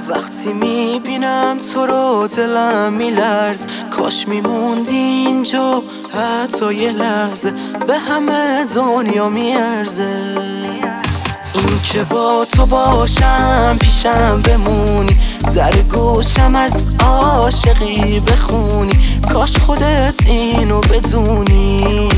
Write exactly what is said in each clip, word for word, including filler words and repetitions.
وقتی میبینم تو رو دلم میلرز، کاش میموندی اینجا حتی یه لحظه، به همه دنیا میارزه این که با تو باشم پیشم بمونی، در گوشم از عاشقی بخونی، کاش خودت اینو بدونی.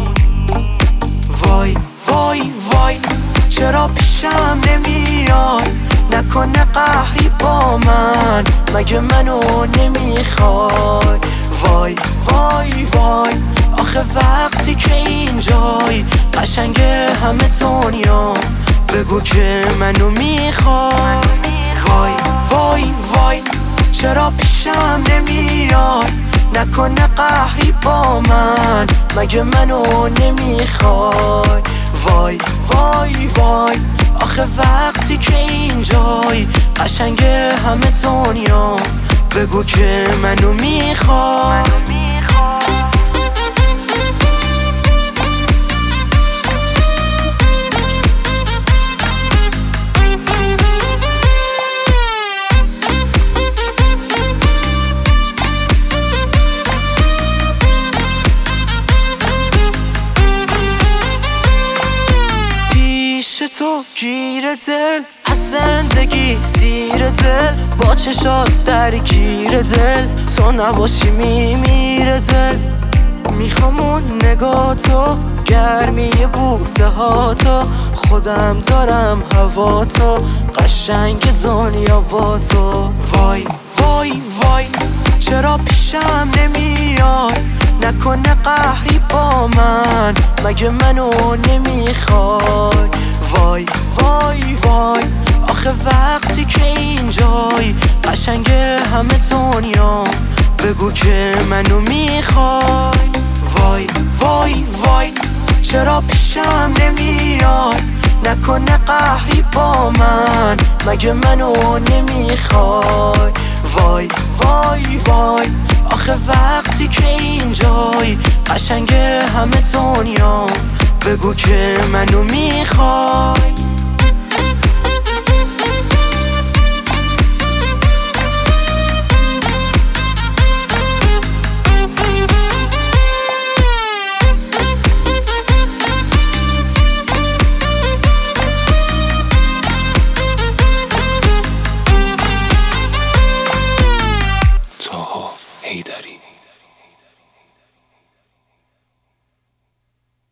وای وای وای چرا پیشم نمیای، نکنه قهری با من، مگه منو نمیخوای. وای وای وای آخه وقتی که اینجای قشنگه همه دنیا، بگو که منو میخوای. وای وای وای چرا پیشم نمیای، نکنه قهری با من، مگه منو نمیخوای. وای وای وای آخه وقتی که اینجای قشنگه همه دنیا، بگو که منو میخوای. تو گیر دل از زندگی زیر دل، با چشات درگیر دل، تو نباشی میمیره دل. میخوام اون نگاه تو، گرمی بوسه ها تو، خودم دارم هوا تو، قشنگ دنیا با تو. وای وای وای چرا پیشم نمیای، نکنه قهری با من، مگه منو نمیخوای. وای وای وای آخه وقتی که اینجای قشنگه همه دنیا، بگو که منو میخوای. وای وای وای چرا پیشم نمیای، نکنه قهری با من، مگه منو نمیخوای. وای وای وای آخه وقتی که اینجای قشنگه همه دنیا، بگو که منو میخوای.